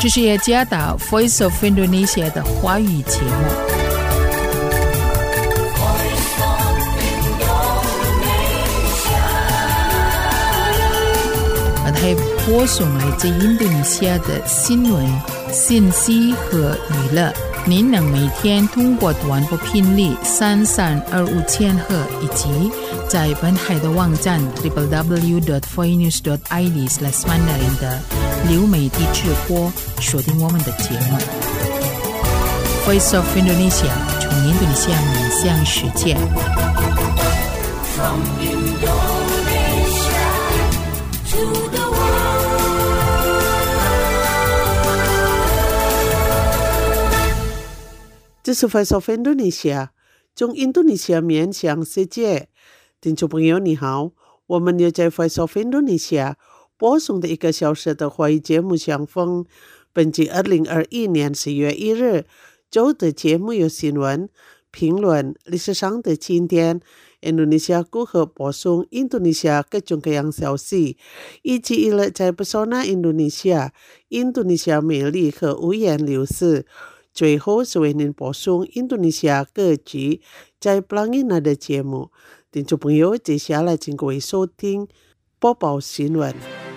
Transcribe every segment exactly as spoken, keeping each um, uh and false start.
这是雅加达 Voice of Indonesia 的华语节目。还播送来自印度尼西亚的新闻、信息和娱乐。您能每天通过短波频率三三二五千赫以及在本海的网站 double-u double-u double-u dot voinews dot i d slash mandarin 的流媒体直播锁定我们的节目。Voice of Indonesia 从印度尼西亚面向世界。From Indonesia to the 这是 Voice of Indonesia 从印度尼西亚面向世界。听众朋友你好，我们又在 Voice of Indonesia 播送的一个小时的华语节目相逢。本季二零二一年十月一日周的节目有新闻、评论、历史上的经典、印度尼西亚如何播送印度尼西亚各种各样消息，以及娱乐在不少那印度尼西亚、印度尼西亚美丽和五颜六色。最后是为您播送印度尼西亚各局在布朗伊纳的节目。听众朋友，接下来请各位收听播报新闻。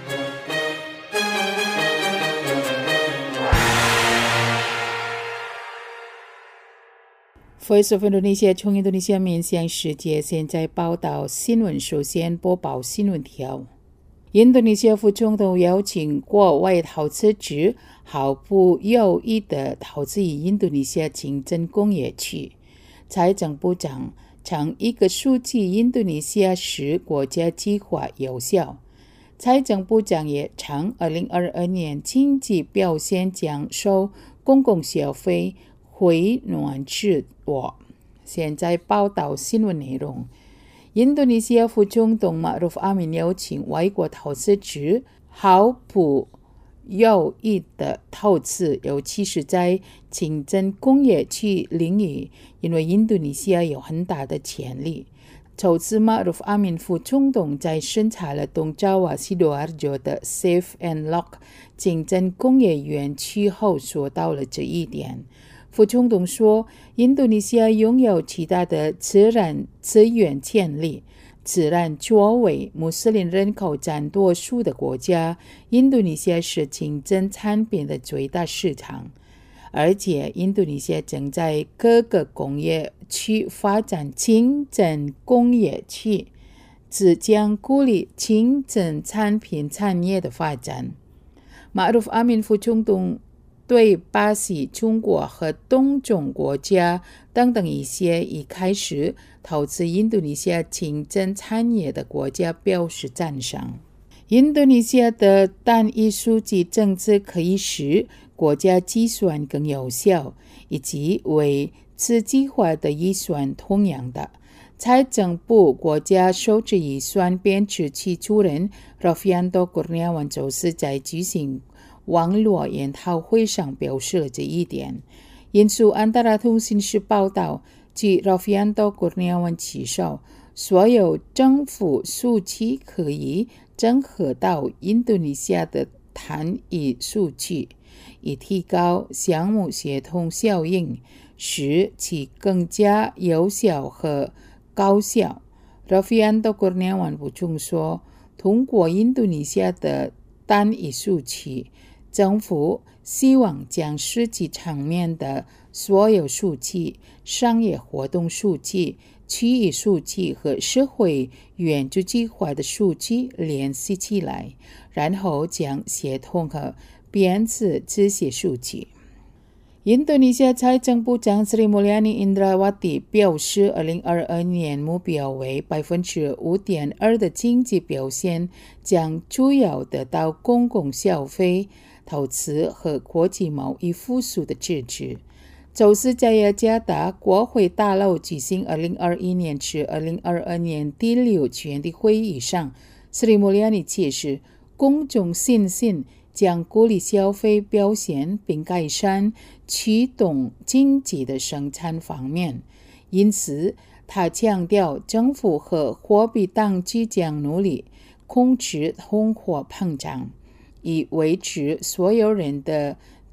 Voice of Indonesia 从印度尼西亚面向世界，现在报道新闻。首先播报新闻条。印度尼西亚副总统邀请国外投资者毫不犹豫地投资于印度尼西亚清真工业区。财政部长称一个数据印度尼西亚使国家计划有效。财政部长也称二零二二年经济表现将受公共消费回暖之我。现在报道新闻内容。印度尼西亚副总统马鲁夫阿敏邀请外国投资者毫不犹豫的投资，尤其是在清真工业区领域，因为印度尼西亚有很大的潜力。首次马鲁夫阿敏副总统在审查了东爪哇Sidoarjo的 Safe and Lock 清真工业园区后说到了这一点。副总统说，印度尼西亚拥有极大的自然资源潜力。自然作为穆斯林人口占多数的国家，印度尼西亚是清真产品的最大市场。而且印度尼西亚正在各个工业区发展清真工业区，这将鼓励清真产品产业的发展。马鲁夫阿敏副总统对巴西、中国和东中国家等等一些已开始投资印度尼西亚清真产业的国家表示赞赏。印度尼西亚的单一数据政策可以使国家计算更有效，以及为此计划的预算同样的。财政部国家收支预算编制系主任 Rofyanto Kurniawan 就是在举行网络研讨会上表示了这一点。引述安达拉通信社报道，据 Rofyanto Kurniawan 介绍，所有政府数据可以整合到印度尼西亚的单一数据，以提高项目协同效应，使其更加有效和高效。Rofyanto Kurniawan 补充说，通过印度尼西亚的单一数据，政府希望将实际层面的所有数据、商业活动数据、区域数据和社会援助计划的数据联系起来，然后将协同和编制这些数据。印度尼西亚财政部长 Sri Mulyani Indrawati 表示，二零二二年目标为 百分之五点二 的经济表现将主要得到公共消费、投资和国际贸易复苏的支持。周四在雅加达国会大楼举行二零二一年至二零二二年第六全体会议上， Sri Mulyani 解释，公众信心将鼓励消费表现并改善驱动经济的生产方面。因此，他强调政府和货币当局将努力控制通货膨胀，以维持所有人的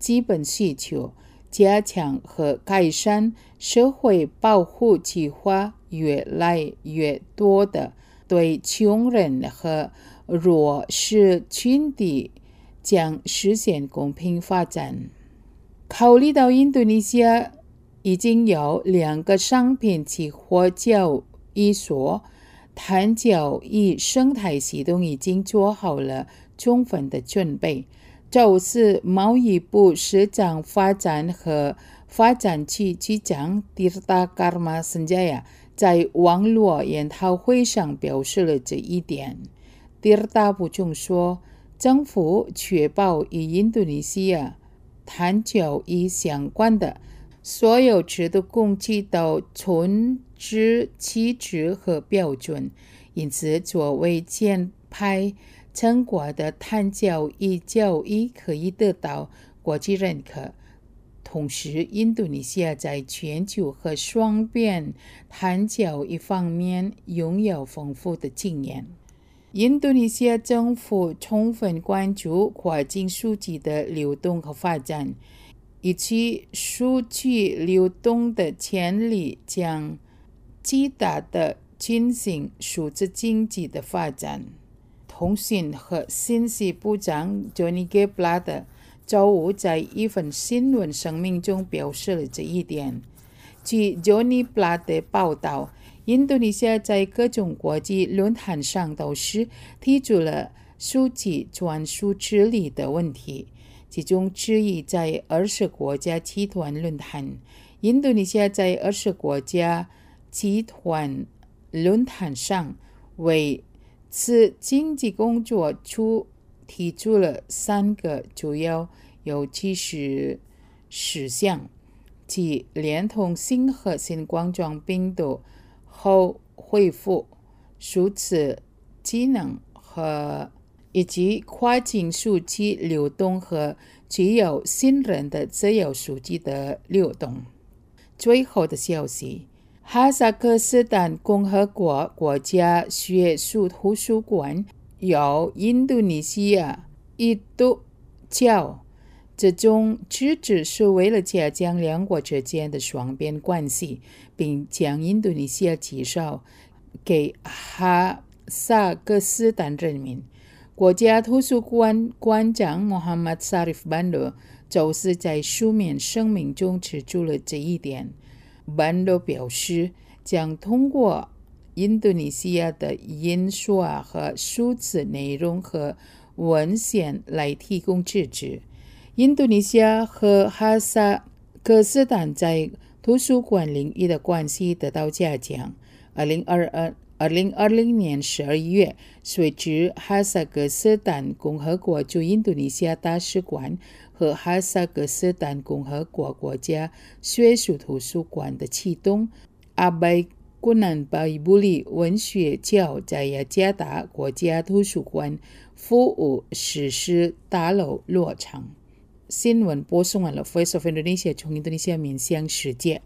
基本需求，加强和改善社会保护计划越来越多的对穷人和弱势群体将实现公平发展。考虑到印度尼西亚已经有两个商品期货交易所，碳交易生态系统已经做好了充分的准备。周四，贸易部市场发展和发展局局长 Tirta Karma Sanjaya 在网络研讨会上表示了这一点。Tirta 补充说，政府确保与印度尼西亚碳交易相关的所有制度工具都遵照机制和标准，因此作为减排成果的碳交易交易可以得到国际认可。同时，印度尼西亚在全球和双边碳交易方面拥有丰富的经验。印度尼西亚政府充分关注跨境数据的流动和发展，以及数据流动的潜力将极大地进行数字经济的发展。通讯和信息部长 Johnny G. Plata 周五在一份新闻声明中表示了这一点。据 Johnny Plata 报道，印度尼西亚在各种国际论坛上都是提出了数据专属治理的问题，其中之一在二十国家集团论坛。印度尼西亚在二十国家集团论坛上为此经济工作处提出了三个主要有技术事项，即连通新和新冠状病毒后恢复、数字技能和以及跨境数据流动和具有信任的自由数据的流动。最后的消息，哈萨克斯坦共和国国家学术图书馆由印度尼西亚一度交，这种举止是为了加强两国之间的双边关系，并将印度尼西亚介绍给哈萨克斯坦人民。国家图书馆馆长 Muhammad Sarif Bando 周四在书面声明中指出了这一点。Bando 表示，将通过印度尼西亚的印刷和数字内容和文献来提供支持。印度尼西亚和哈萨克斯坦在图书馆领域的关系得到加强。二零二零年十二月，随着哈萨克斯坦共和国驻印度尼西亚大使馆和哈萨克斯坦共和国国家学术图书馆的启动，阿拜古南巴伊布里文学角在雅加达国家图书馆服务实施大楼落成。新闻播送完了 Voice of Indonesia 从印度尼西亚面向世界。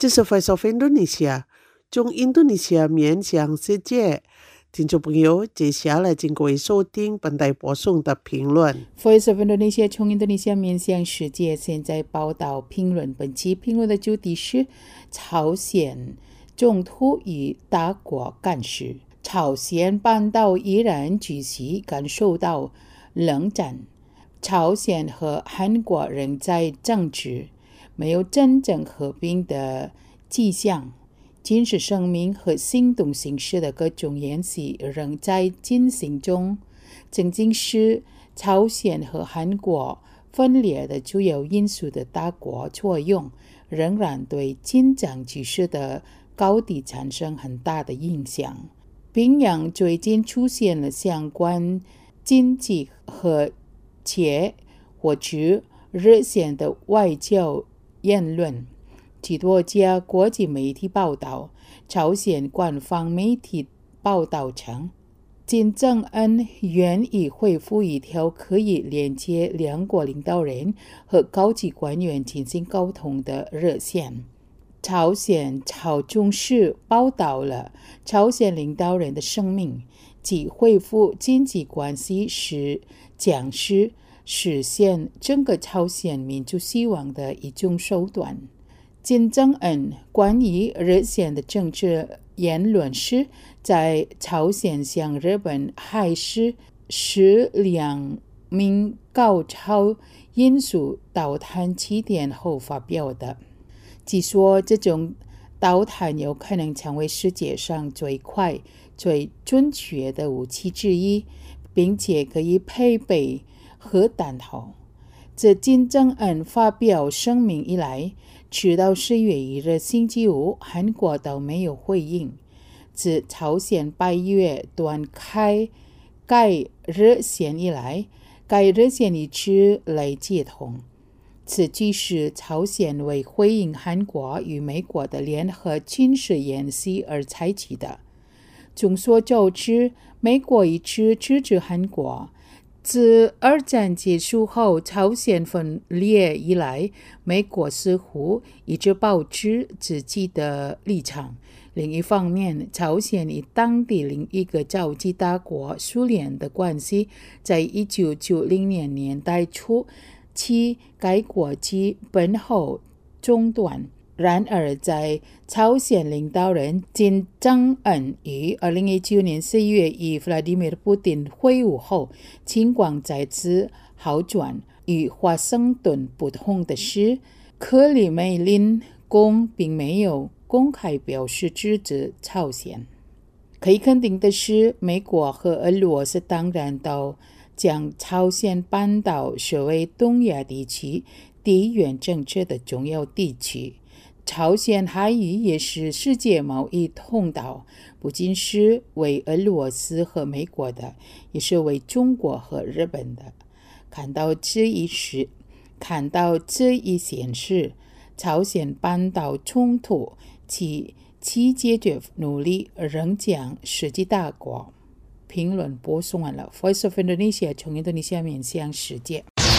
这是 Voice of Indonesia 中印度尼西亚面向世界。听众朋友，接下来请各位收听本台播送的评论。 Voice of Indonesia 从印度尼西亚面向世界，现在报道评论。本期评论的主题是朝鲜冲突与大国干事。朝鲜半岛依然继续感受到冷战，朝鲜和韩国仍在争执，没有真正和平的迹象。军事声明和行动形式的各种演习仍在进行中。曾经是朝鲜和韩国分裂的主要因素的大国作用，仍然对紧张局势的高低产生很大的影响。平壤最近出现了相关经济和且或者热线的外交言论。许多家国际媒体报道，朝鲜官方媒体报道称，金正恩愿意恢复一条可以连接两国领导人和高级官员进行沟通的热线。朝鲜朝中社报道了朝鲜领导人的声明，即恢复经济关系是将是实现整个朝鲜民族希望的一种手段。金正恩关于热线的政治言论是，在朝鲜向日本海事使两名高超音速导弹起点后发表的。据说这种导弹有可能成为世界上最快、最准确的武器之一，并且可以配备核弹头。自金正恩发表声明以来，直到十月一日星期五，韩国都没有回应。自朝鲜八月断开该热线以来，该热线一直来接通。此举是朝鲜为回应韩国与美国的联合军事演习而采取的。众所周知，美国一直支持韩国。自二战结束后，朝鲜分裂以来，美国似乎一直保持自己的立场。另一方面，朝鲜与当地另一个超级大国苏联的关系，在一九九零年年代初期该国基本后中断。然而，在朝鲜领导人金正恩于二零一九年四月与弗拉基米尔·普丁会晤后，情况再次好转。与华盛顿不同的是，克里姆林宫并没有公开表示支持朝鲜。可以肯定的是，美国和俄罗斯当然都将朝鲜半岛视为东亚地区地缘政治的重要地区。朝鲜海域也是世界贸易通道，不仅是为俄罗斯和美国的，也是为中国和日本的。看到这一事，看到这一显示，朝鲜半岛冲突其其解决努力仍将世界大国。评论播送完了。Voice of Indonesia 从印度尼西亚面向世界。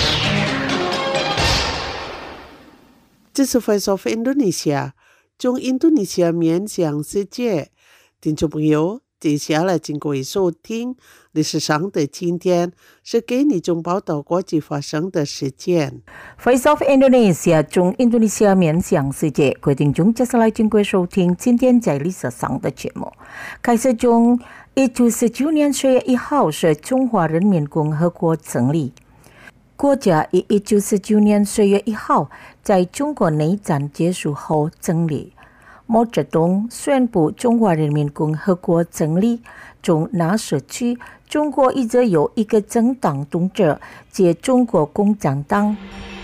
这是 Voice of Indonesia 中印度尼西亚面向世界。听众朋友，接下来请各位收听历史上的今天，是给你中报道国际发生的事件。 Voice of Indonesia 中印度尼西亚面向世界，各位听众接下来请各位收听今天在历史上的节目。开始中一九四九年十月一号是中华人民共和国成立。国家于一九四九年十月一号在中国内战结束后成立。毛泽东宣布中华人民共和国成立，从那时起，中国一直有一个政党统治，即中国共产党。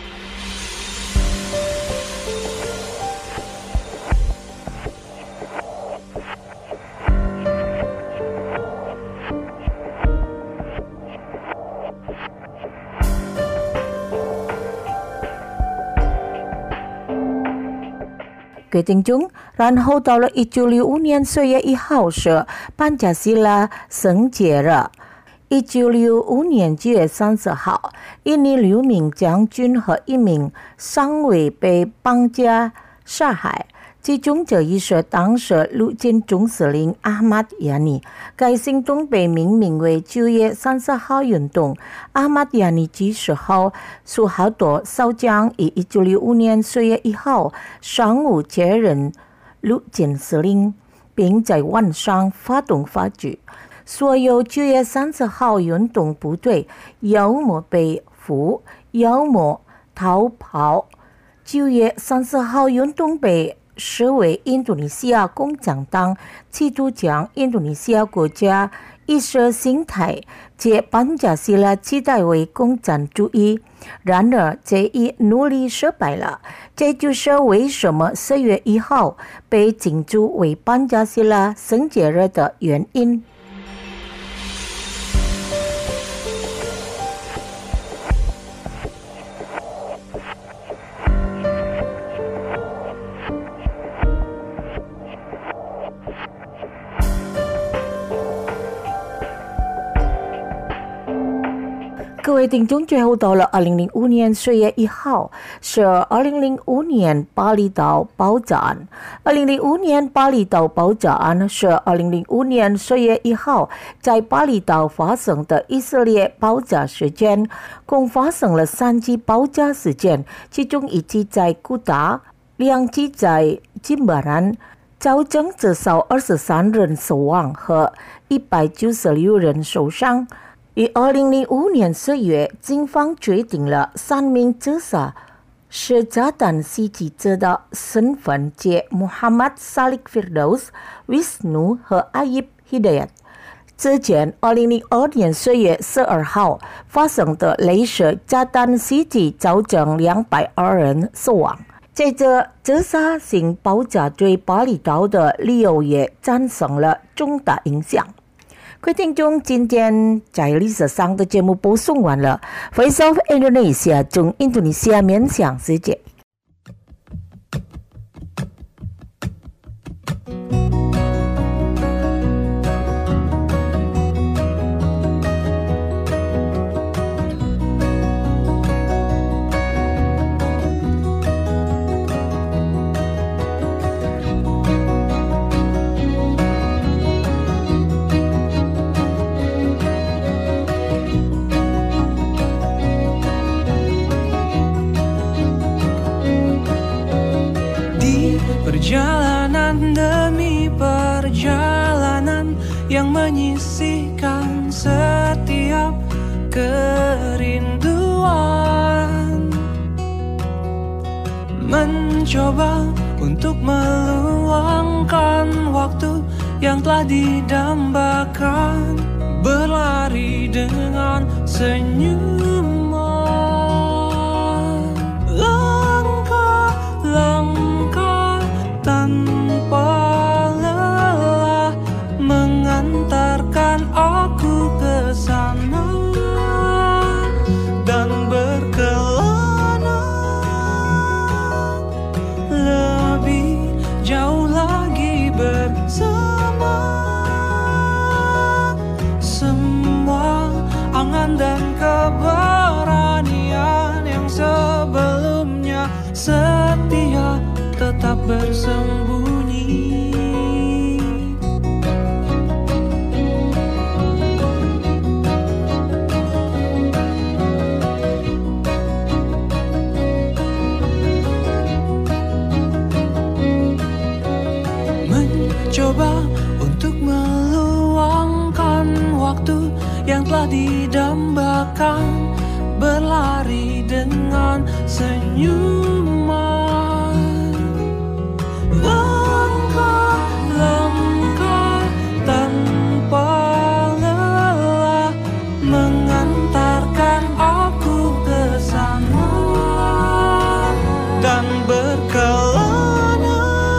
各位听众，然后到了一九六五年十月一号是班加西拉圣节日。一九六五年九月三十号，印尼六名将军和一名上尉被绑架杀害。 其中这一是当时陆军总司令阿马德亚尼。该行动被命名为九月三十号运动。阿马德亚尼几时候苏豪多少将于一九六五年四月一号上午接任陆军司令，并在晚上发动发举。所有九月三十号运动部队要么被俘，要么逃跑。九月三十号运动被视为印度尼西亚共产党企图将印度尼西亚国家意识形态借班加西拉取代为共产主义。然而这一努力失败了，这就是为什么四月一号被庆祝为班加西拉圣节日的原因。各位听众，最后到了二零零五年四月一号，是二零零五年巴厘岛爆炸案。二零零五年巴厘岛爆炸案是二零零五年四月一号在巴厘岛发生的以色列爆炸事件，共发生了三起爆炸事件，其中一起在古达，两起在金巴兰，造成至少二十三人死亡和一百九十六人受伤。于二零零五年四月，警方决定了三名自杀是炸弹袭击者的身份，即 Muhammad Salik Firdaus、Wisnu 和 Ayib Hidayat。之前，二零零二年四月十二号发生的类似炸弹袭击造成两百二人死亡。这次自杀性爆炸对巴厘岛的旅游业产生了重大影响。各位听众，今天在历史上的节目播送完了。Voice of Indonesia 中印度尼西亚面向世界。 Perjalanan demi perjalanan yang menyisihkan setiap kerinduan, mencoba untuk meluangkan waktu yang telah didambakan, berlari dengan senyuman, langkah-langkah tanpa lelah mengantarkan aku ke sana dan berkelana lebih jauh lagi bersama. Semua angan dan keberanian yang sebelumnya setia tetap bersembunyi. Mencoba untuk meluangkan waktu yang telah didambakan, berlari dengan senyuman, langkah-langkah tanpa lelah mengantarkan aku ke sana dan berkelana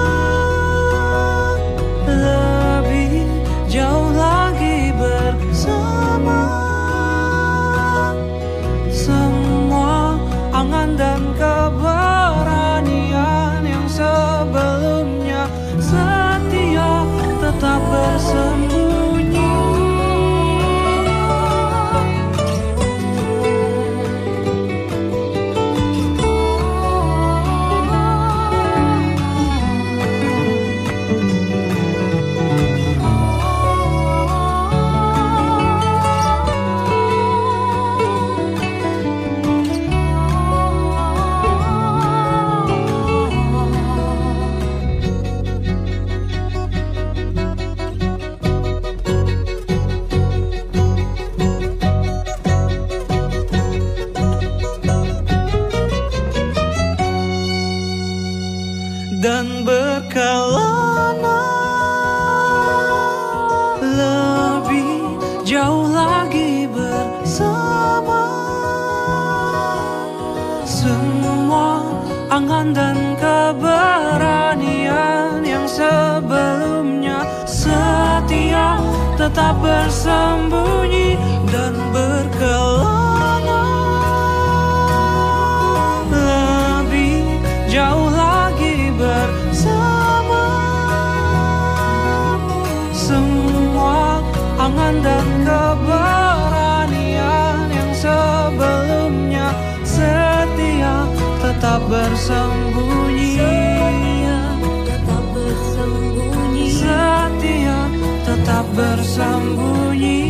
lebih jauh lagi bersama. Semua angan dan keberanian jauh lagi bersama. Semua angan dan keberanian yang sebelumnya setia tetap bersembunyi dan berkelana. Lebih jauh lagi bersama. Semua angan dan keberanian yang sebelumnya setia tetap bersembunyi. Tetap bersembunyi. Setia tetap bersembunyi.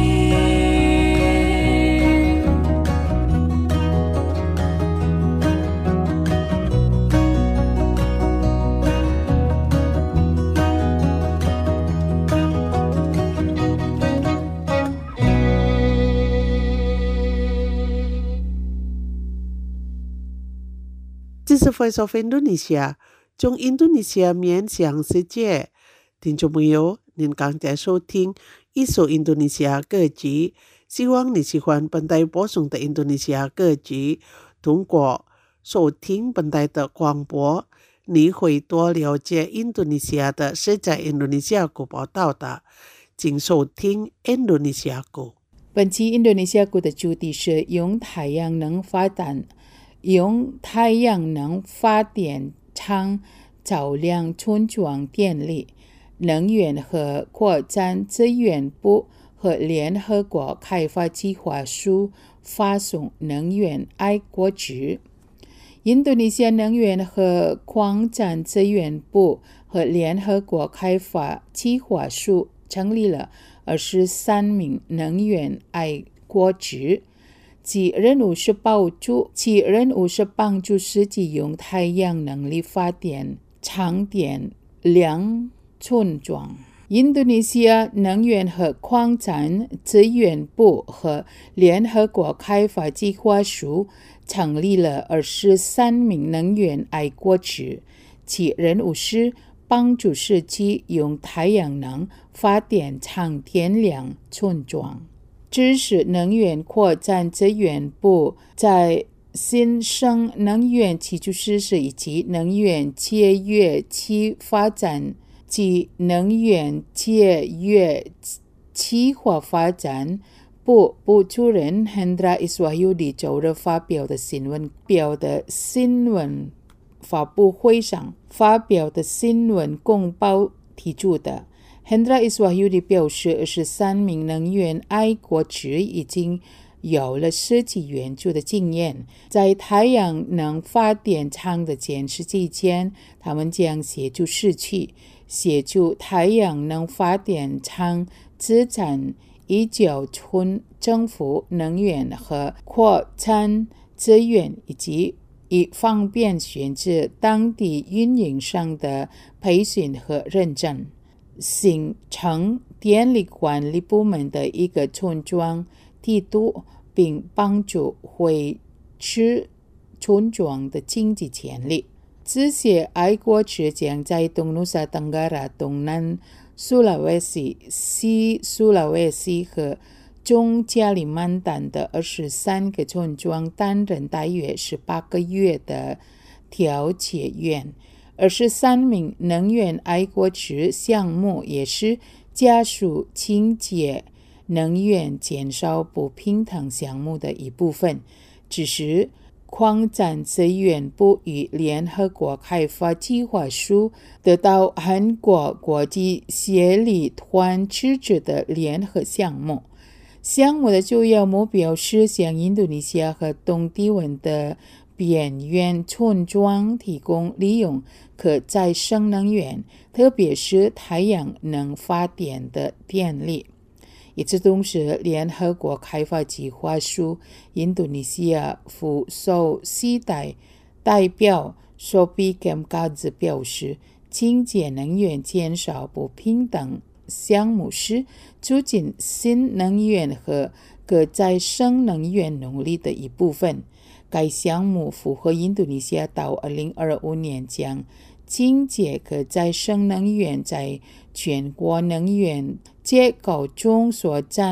这是 Voice of Indonesia 中印度尼西亚面向世界。听众朋友，您刚才收听一首印度尼西亚歌曲，希望你喜欢本台播送的印度尼西亚歌曲。通过收听本台的广播，你会多了解印度尼西亚的实在印度尼西亚歌报道的。请收听印度尼西亚歌。 本期印度尼西亚歌的主题是用太阳能发电。用太阳能发电厂照亮村庄电力。能源和扩展资源部和联合国开发计划署发送能源爱国值。印度尼西亚能源和矿产资源部和联合国开发计划署成立了二十三名能源爱国值。其任务是帮助其任务是帮助实际用太阳能力发电厂电量村庄。印度尼西亚能源和矿产资源部和联合国开发计划署成立了二十三名能源爱国值，其任务是帮助实际用太阳能发电厂电量村庄。支持能源扩展资源部在新生能源基础设施以及能源节约企发展及能源节约企划发展部部主任 Hendra Iswahyudi 周日发表的新闻表的新闻发布会上发表的新闻公报提出的。Hendra Iswahyudi 表示，二十三名能源爱国值已经有了实际援助的经验。在太阳能发电厂的建设期间，他们将协助市区，协助太阳能发电厂资产移交村政府能源和扩产资源，以及以方便选择当地运营商的培训和认证。形成电力管理部门的一个村庄地图，并帮助维持村庄的经济潜力。这些爱国值将在东努萨登嘎拉、东南苏拉威西、西苏拉威西和中加里曼丹的二十三个村庄担任大约十八个月的调解员。二十三名能源爱国值项目也是加速清洁能源减少不平等项目的一部分。只是矿产资源部与联合国开发计划署得到韩国国际协力团支持的联合项目。项目的主要目标是向印度尼西亚和东帝汶的边缘村庄提供利用可再生能源，特别是太阳能发电的电力。与此同时，联合国开发计划署印度尼西亚副首席代代表 Sophie Kemkadze 表示，清洁能源减少不平等项目是促进新能源和可再生能源努力的一部分。该项目符合印度尼西亚到二零二五年将清洁可再生能源在全国能源结构中所占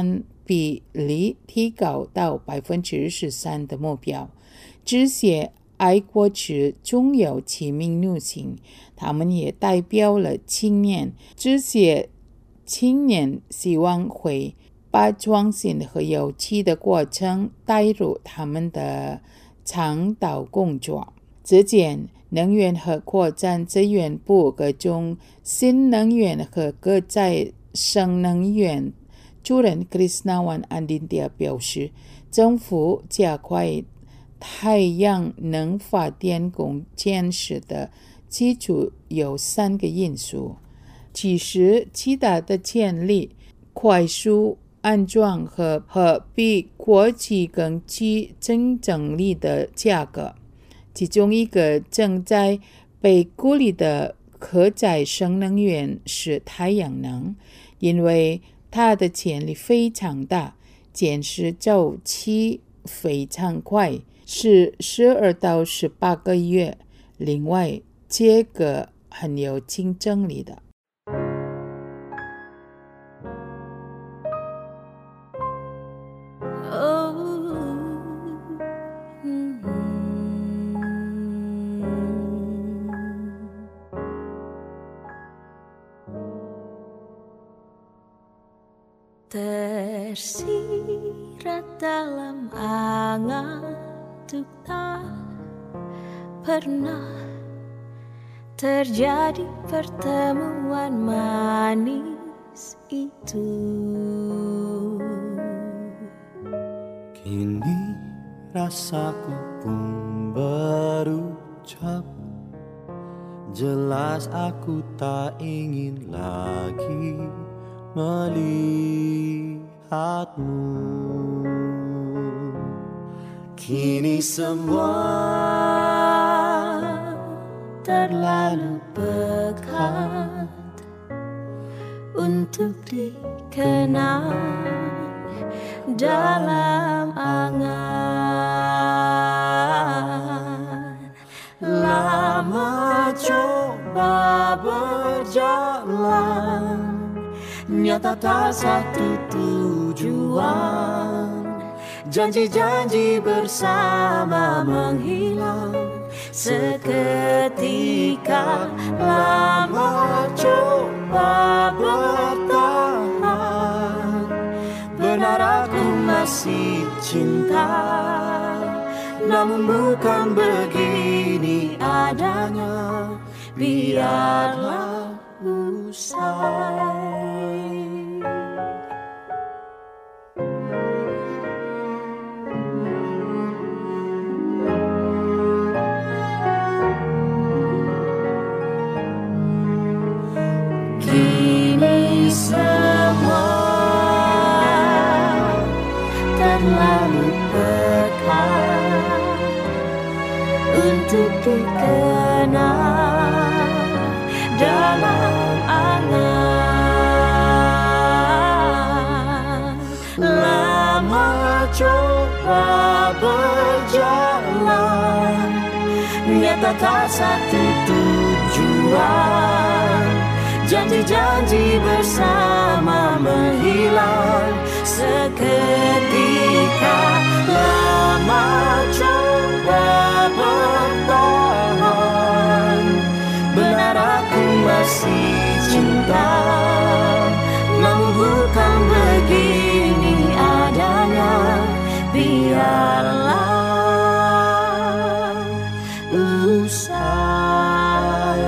比例提高到百分之十三的目标。这些爱国者中有七名女性，她们也代表了青年。这些青年希望会把创新和有趣的过程带入他们的倡导工作。之前能源和扩展资源部各种新能源和可再生能源主任 Krisnawan Andintia 表示，政府加快太阳能发电工建设的基础有三个因素，其实其他的潜力、快速安装和和比国际更具竞争力的价格。其中一个正在被鼓励的可再生能源是太阳能，因为它的潜力非常大，建设周期非常快，是十二到十八个月。另外，这个很有竞争力的。 Tersirat dalam angan untuk tak pernah terjadi pertemuan manis itu. Kini rasaku pun berucap, jelas aku tak ingin lagi melihatmu. Kini semua terlalu pekat untuk dikenang dalam angan. Lama coba berjalan, nyata tak satu tujuan. Janji-janji bersama menghilang seketika. Lama coba bertahan, benar aku masih cinta, namun bukan begini adanya. Biarlah usai. Kini semua terlalu pekat untuk dikenal dalam angan. Lama coba berjalan, nyata tak satu tujuan. Janji-janji bersama menghilang seketika. Lama coba bertahan, benar aku masih cinta, namun bukan begini adanya. Biarlah usai.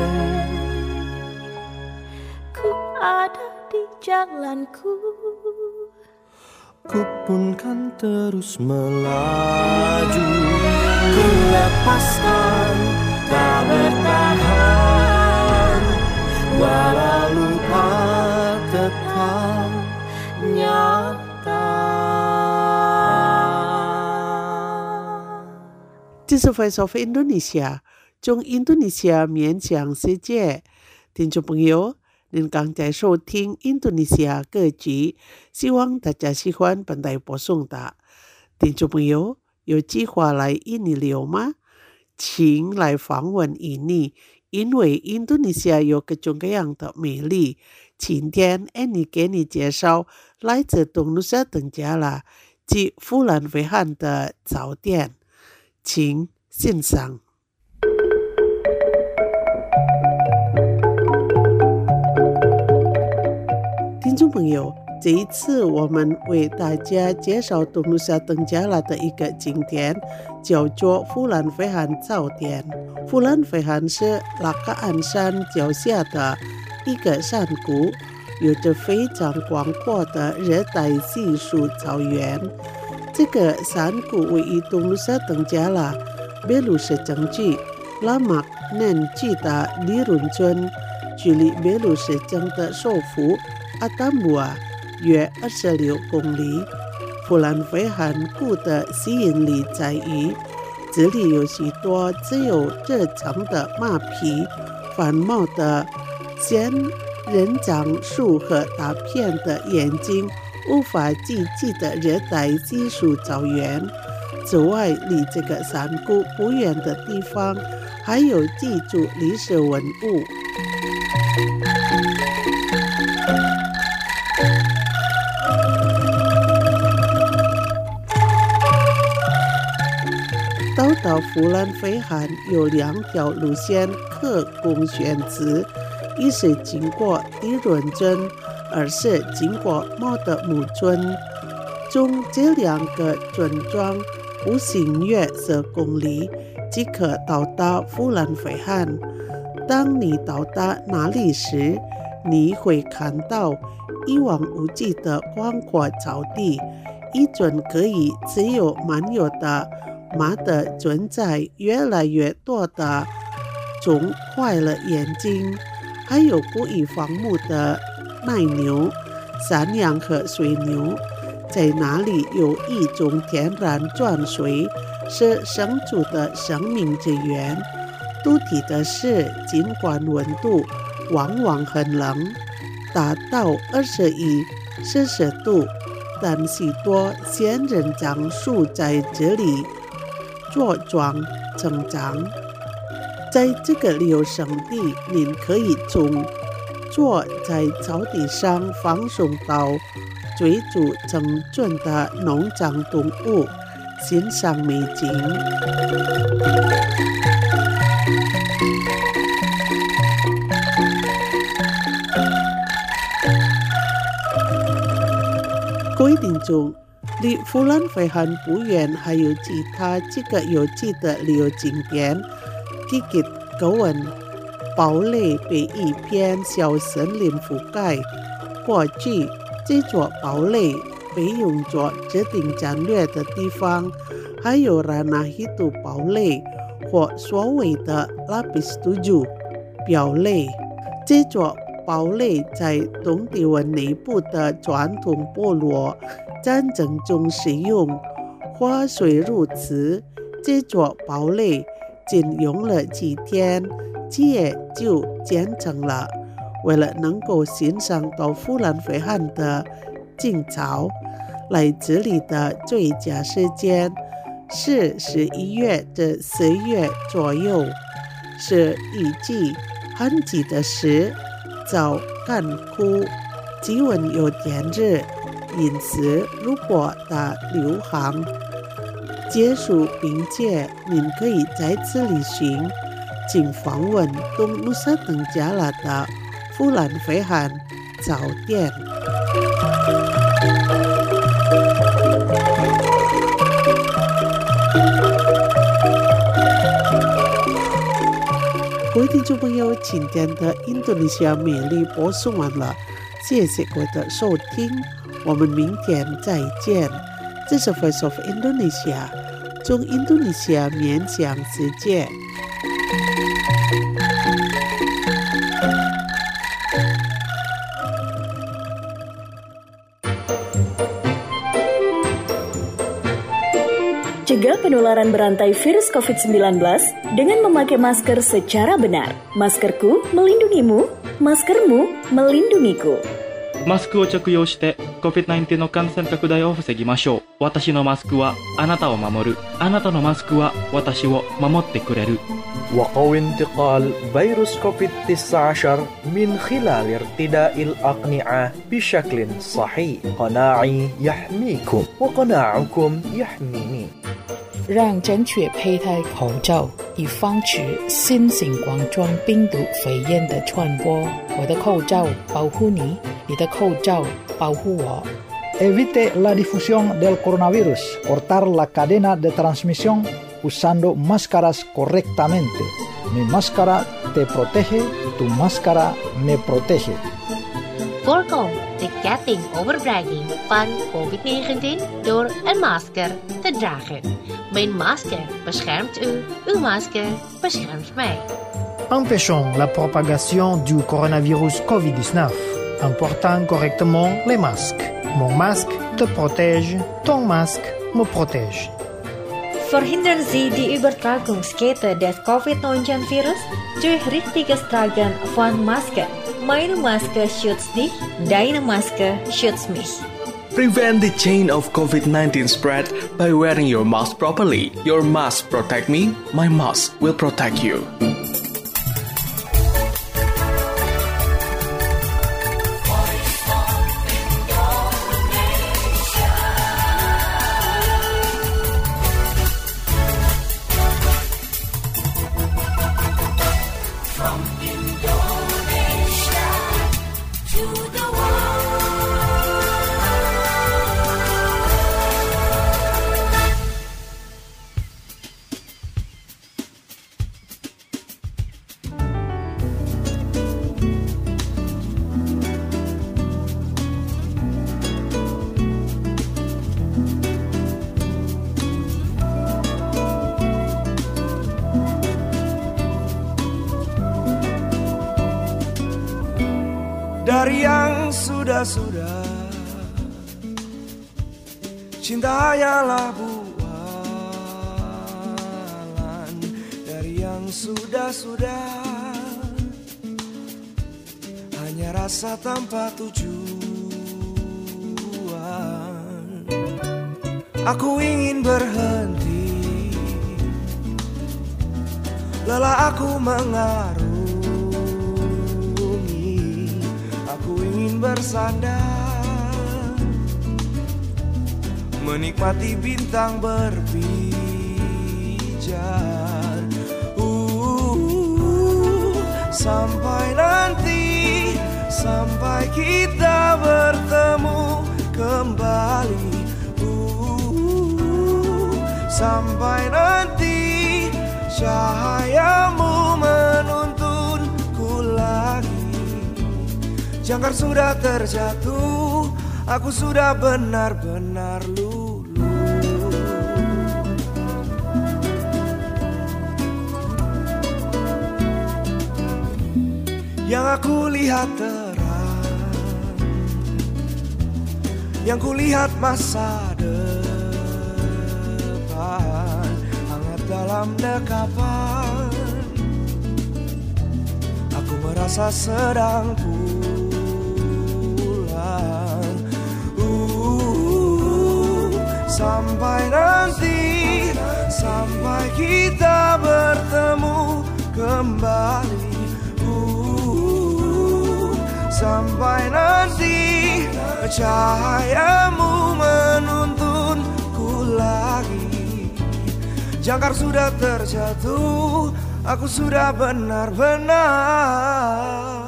Ku ada di jalanku, ku pun kan terus melaju. Ku lepaskan tak bertahan, walau lupa tetap nyata. 这是 Voice of Indonesia 中印度尼西亚面向世界。听众朋友，您刚才收听印度尼西亚歌曲，希望大家喜欢本台播送的。听众朋友，有计划来印尼旅游吗？请来访问印尼，因为印度尼西亚有各种各样的美丽。今天 Annie 给你介绍来自东努沙登加拉及富兰维汉的早点，请欣赏。听众朋友，这一次我们为大家介绍东努沙登加拉的一个景点，叫做富兰维汉早点。富兰维汉是拉卡安山脚下的一个山谷，有着非常广阔的热带稀树草原。这个山谷位于东努沙登加拉贝鲁什城区拉玛嫩区的里伦村，距离贝鲁什城的首府阿达姆啊约二十六公里。富兰维汉谷的吸引力在于，这里有许多只有这层的马匹繁茂的仙人掌树和大片的眼睛无法企及的热带稀树草原。此外，离这个山谷不远的地方还有几处历史文物。到达富兰维汉有两条路线可供选择，一是经过迪伦村，二是经过莫德姆村。从这两个村庄步行约十公里即可到达富兰维汉。当你到达那里时，你会看到一望无际的广阔草地，一种可以自由漫游的马的存在，越来越多的肿坏了眼睛，还有故意放牧的奶牛、山羊和水牛。在那里有一种天然泉水，是生出的生命之源。独特的是，尽管温度往往很冷，达到二十一摄氏度，但许多仙人掌树在这里茁壮成长。在这个旅游胜地，您可以从坐在草地上放松到追逐成群的农场动物，欣赏美景。各位听众，离富兰维汉不远还有其他几个有趣的旅游景点。吉吉高文堡垒被一片小森林覆盖，过去这座堡垒被用作制定战略的地方，还有拉纳希图堡垒或所谓的拉比斯图朱堡垒。这座堡垒在东帝汶内部的传统部落战争中使用。话虽如此，这座堡垒仅用了几天，街就建成了。为了能够欣赏到富兰维汉的景草，来这里的最佳时间是十一月至十月左右，是雨季旱季的时，早干枯，气温有点热，因此如果大流行结束并且您可以在此旅行，请访问东努沙登加拉的富兰维汉早点。各位听众朋友，今天的印度尼西亚美丽播送完了，谢谢各位的收听，我们明天再见。这是 Voice of Indonesia， 从印度尼西亚面向世界。 Cegah penularan berantai virus covid sembilan belas dengan memakai masker secara benar. Maskerku melindungimu, maskermu melindungiku. マスクを着用して コビッドナインティーン の感染拡大を防ぎましょう。私のマスクはあなたを守る。あなたのマスクは私を守ってくれる。 وقوي انتقال فيروس كوفيد تسعة عشر من خلال ارتداء الأقنعة بشكل صحيح. قناعي يحميكم وقناعكم يحميني. 让正确佩戴口罩，以防止新型冠状病毒肺炎的传播。我的口罩保护你，你的口罩保护我。 Evite la difusión del coronavirus. Cortar la cadena de transmisión usando máscaras correctamente. Mi máscara te protege, tu máscara me protege. Voorkom de ketting overbrenging van covid negentien door een masker te dragen. Mijn masker beschermt u, uw masker beschermt mij. Empêchons la propagation du coronavirus covid dix-neuf en portant correctement les masques. Mon masque te protège, ton masque me protège. Verhindern Sie die Übertragungskette des covid neunzehn virus durch richtiges Tragen von Maske. Meine Maske schützt dich, deine Maske schützt mich. Prevent the chain of covid nineteen spread by wearing your mask properly. Your mask protect me, my mask will protect you. Dari yang sudah-sudah, cinta hanyalah bualan. Dari yang sudah-sudah, hanya rasa tanpa tujuan. Aku ingin berhenti, lelah aku mengarungi. Bersandar, menikmati bintang berpijar. uh, Sampai nanti, sampai kita bertemu kembali. uh, Sampai nanti cahayamu menuntunku lagi. Jangkar sudah terjatuh, aku sudah benar-benar luluh. Yang aku lihat terang, yang ku lihat masa depan, hangat dalam dekapan. Aku merasa sedang pulang. Sampai nanti, sampai kita bertemu kembali. uh, Sampai nanti cahayamu menuntunku lagi. Jangkar sudah terjatuh, aku sudah benar-benar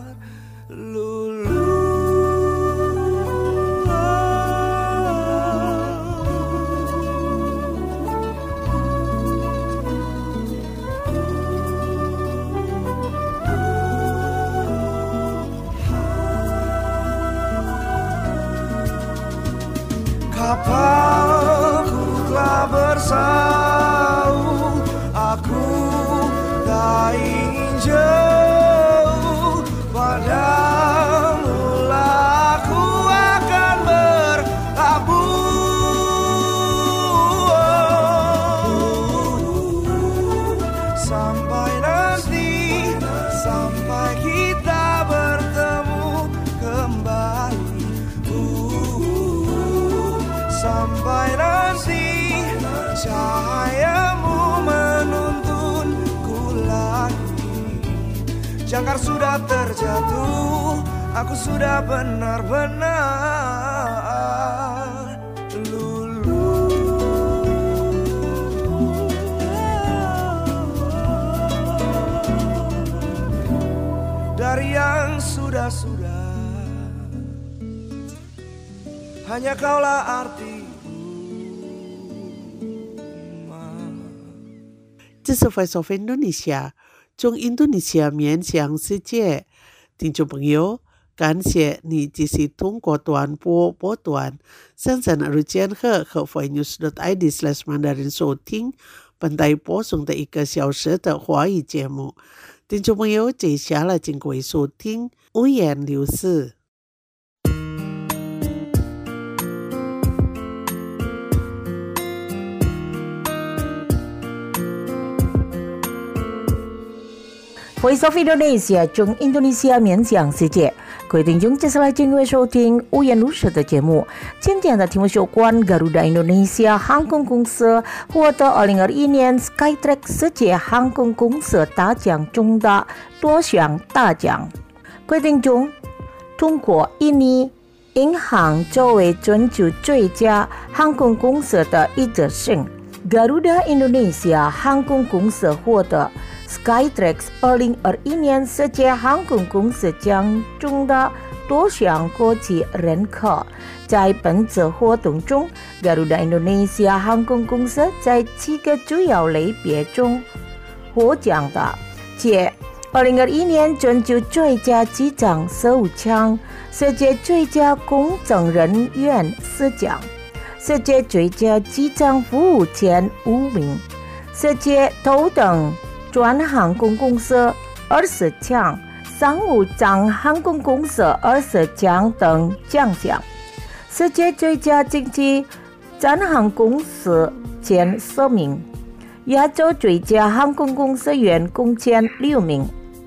kapalku telah bersau, aku tak ingin jauh. sampai nanti cahayamu menuntunku lagi. Jangkar sudah terjatuh, aku sudah benar-benar luluh. Dari yang sudah-sudah, hanya kaulah arti。 这是 Voice of Indonesia 中印度尼西亚面向世界。听众朋友，感谢你继续通过短波波段三三二千赫和 voicenews.id slash mandarin 收听本台播送的一个小时的华语节目。听众朋友，接下来请各位收听五言六事。 Voice of Indonesia 中印度尼西亚面向世界，各位听众，接下来请各位收听五言六事的节目。今天的题目是有关 Garuda Indonesia 航空公司获得二零二一年 Skytrax 世界航空公司大奖中的多项大奖。各位听众，通过印尼银行作为全球最佳航空公司的一等奖 ，Garuda Indonesia 航空公司获得Skytrax 二零二一年世界航空公司奖中的多项国际认可。在本次活动中 ，Garuda Indonesia 航空公司在七个主要类别中获奖的，且二零二一年全球最佳机长十五项，世界最佳工程人员四奖，世界最佳机长服务前五名，世界头等专航空公司二十强，商务舱航空公司二十强等奖项，世界最佳经济专航公司前十名，亚洲最佳航空公司员工前六名。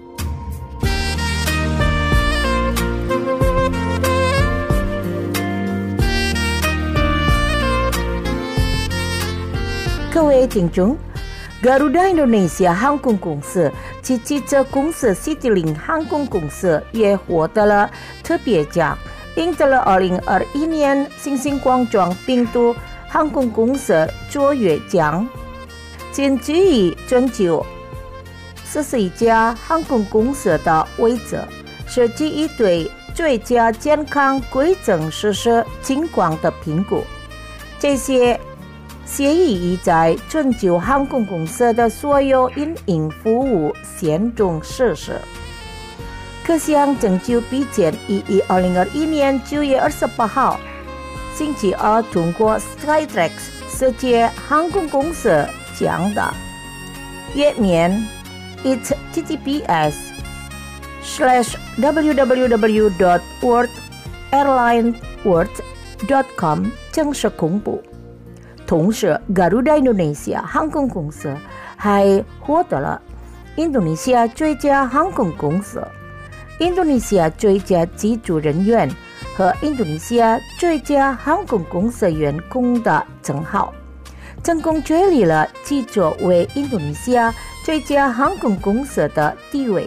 各位听众，Garuda Indonesia 航空公司及汽车公司 CityLink 航空公司也获得了特别奖，赢得了二零二一年新型冠状病毒航空公司卓越奖。仅居于全球四十一家航空公司的位置，设计一对最佳健康规则实施情况的评估。这些协议已在全球航空公司的所有运营服务线中实施。各项成就比肩已于二零二一年九月二十八号星期二通过 Skytrax 世界航空公司奖的页面 h t t p s slash w w w dot world airline world dot com 正式公布。同时 Garuda Indonesia 航空公司还获得了印度尼西亚最佳航空公司、印度尼西亚最佳机组人员和印度尼西亚最佳航空公司员工的称号，成功确立了其作为印度尼西亚最佳航空公司的地位。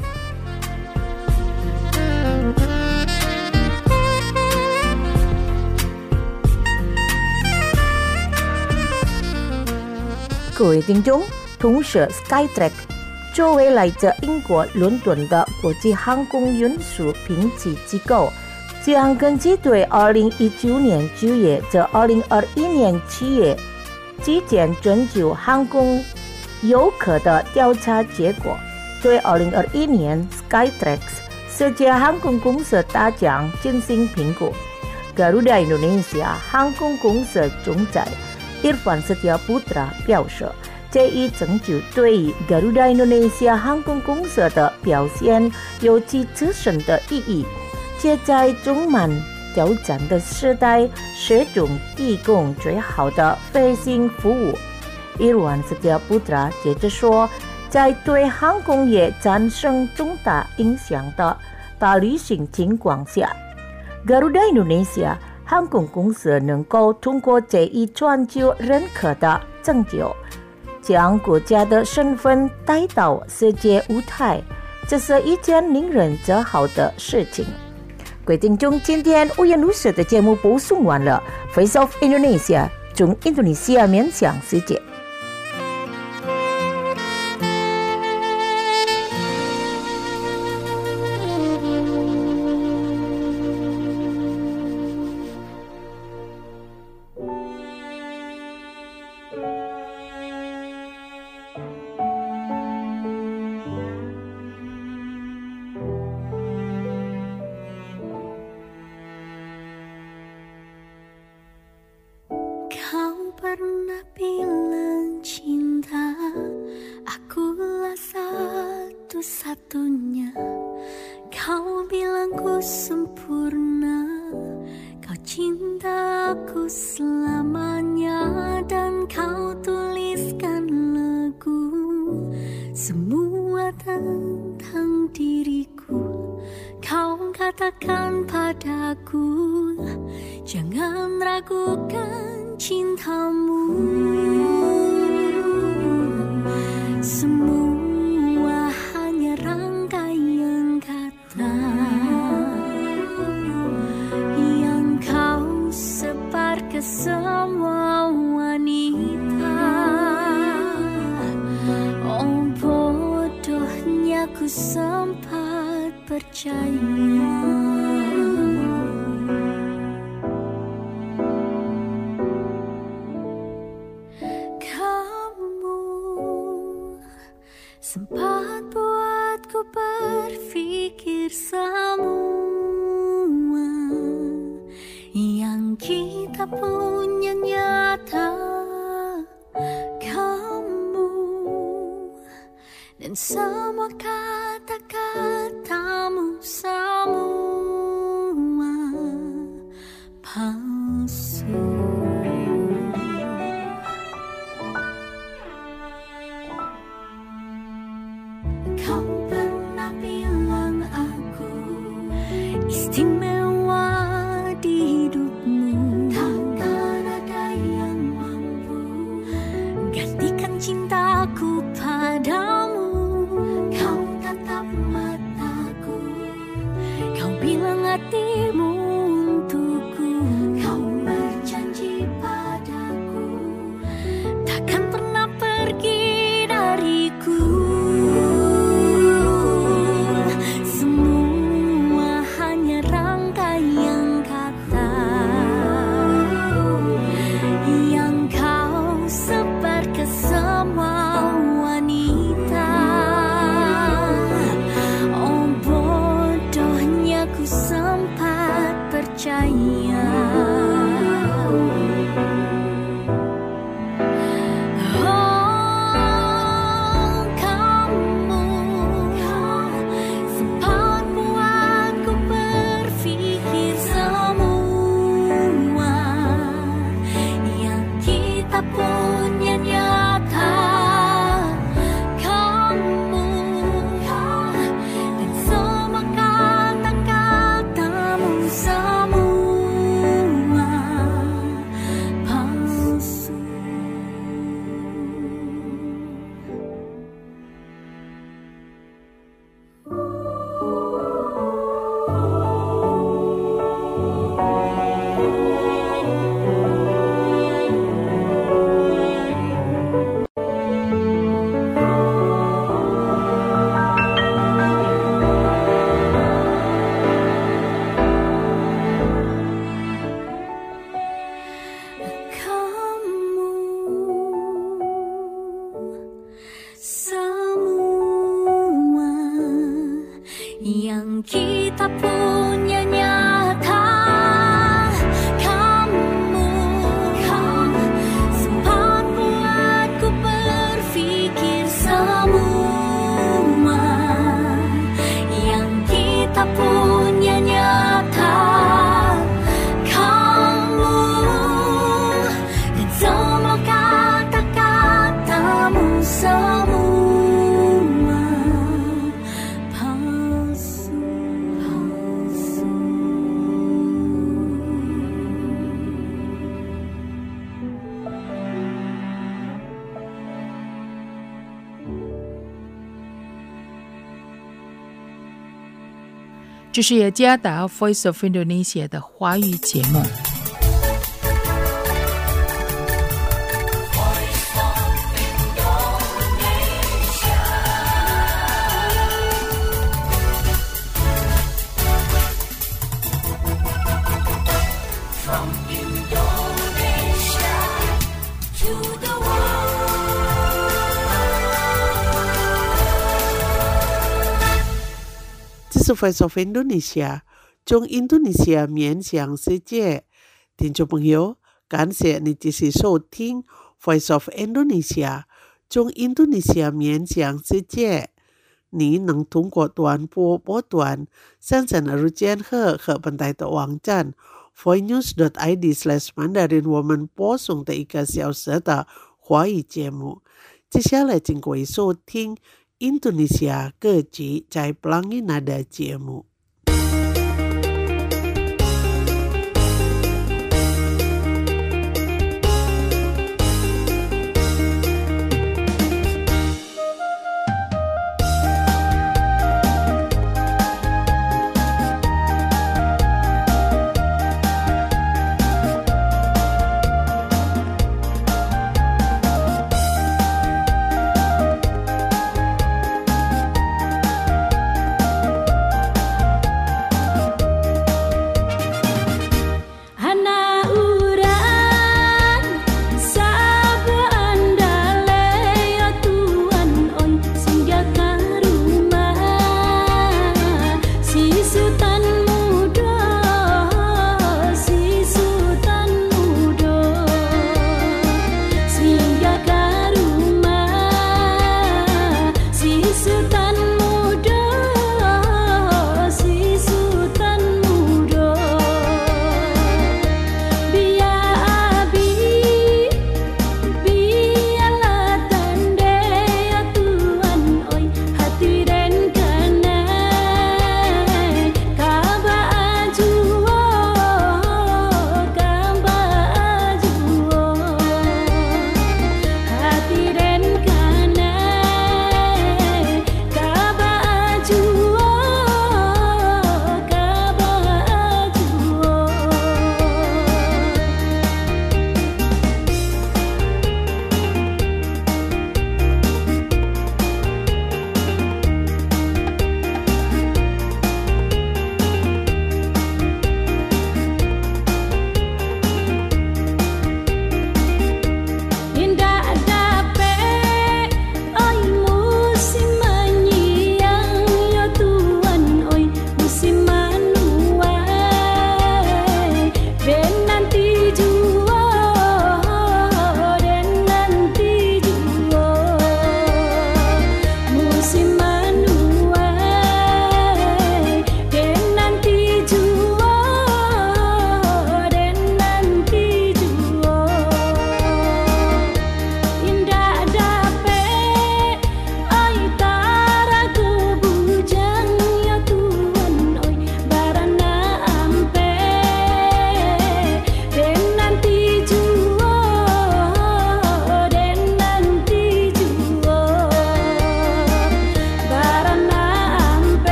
各位听众，同时 Skytrax 作为来自英国伦敦的国际航空运输评级机构，将根据对二零一九年九月至二零二一年七月期间全球航空游客的调查结果，对二零二一年 Skytrax 世界航空公司大奖进行评估。Garuda Indonesia 航空公司总裁Irfan Setiaputra 表示，这一成就对于 Garuda Indonesia 航空公司的表现有其自身的意义，且在充满挑战的时代，始终提供最好的飞行服务。Irfan Setiaputra 接着说，在对航空业产生重大影响的大旅行情况下，Garuda Indonesia 航空公司能够通过这一全球认可的拯救，将国家的身份带到世界舞台，这是一件令人自豪的事情。各位听众，今天五颜六色的节目播送完了 Face of Indonesia 中印度尼西亚面向世界。 Pernah bilang cinta, akulah satu-satunya. Kau bilang ku sempurna, kau cinta aku selamanya. Dan kau tuliskan lagu, semua tentang diriku. Kau katakan padaku, jangan ragukan cintamu. Semua hanya rangkaian kata yang kau sebar ke semua wanita. Oh, bodohnya ku sempat percaya. Sempat buatku berpikir semua yang kita punya nyata. Kamu dan semua kata-katamu semua palsu. Kau pernah bilang aku istimewa di hidupmu. Takkan ada yang mampu gantikan cintaku padamu. Kau tatap mataku, kau bilang hatimu untukku. Kau berjanji padaku, takkan pernah pergi dariku. Percaya. Oh, kamu sempat buatku berpikir semua yang kita punya nyata. Kamu dan semua kata-katamu semua palsu. Semua yang kita punya nyata. Kamu sempat buatku berpikir semua yang kita punya nyata. Kamu dan semua kata-katamu semua palsu. 这是雅加达 Voice of Indonesia 的华语节目。 这是 Voice of Indonesia 中印度尼西亚面向世界。听众朋友，感谢你继续收听 Voice of Indonesia 中印度尼西亚面向世界。你能通过短波波段三三二间赫和本台的网站 voicenews dot i d slash mandarin 我们播送的一个小时的华语节目。接下来请各位收听印度尼西亚各级在 Pelangi Nada 节目。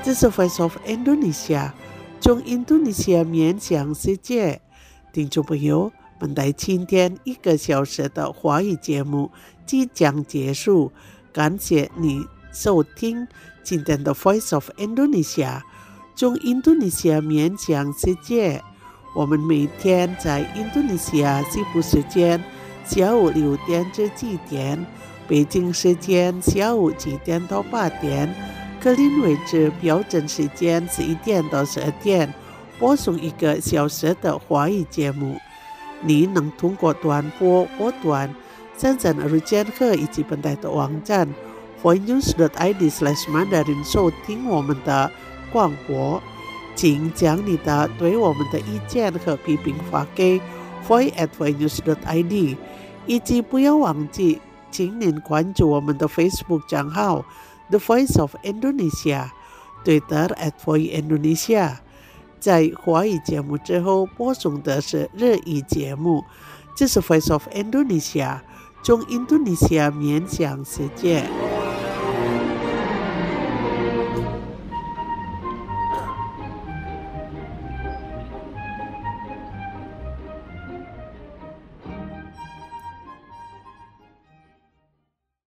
这是 Voice of Indonesia 中印度尼西亚面向世界。听众朋友，本台今天一个小时的华语节目即将结束，感谢你收听今天的 Voice of Indonesia 中印度尼西亚面向世界。我们每天在印度尼西亚西部时间下午六点至七点，北京时间下午七点到八点，格林威治标准时间十一点到十二点，播送一个小时的华语节目。你能通过短波波段、三层日间课以及本台的网站 voicenews dot i d slash mandarin 收听我们的广播。请将你的对我们的意见和批评发给 voice at voicenews dot i d， 以及不要忘记，请您关注我们的 Facebook 账号 The Voice of Indonesia， Twitter at Voice Indonesia。在华语节目之后播送的是日语节目，这是 Voice of Indonesia 中印度尼西亚面向世界。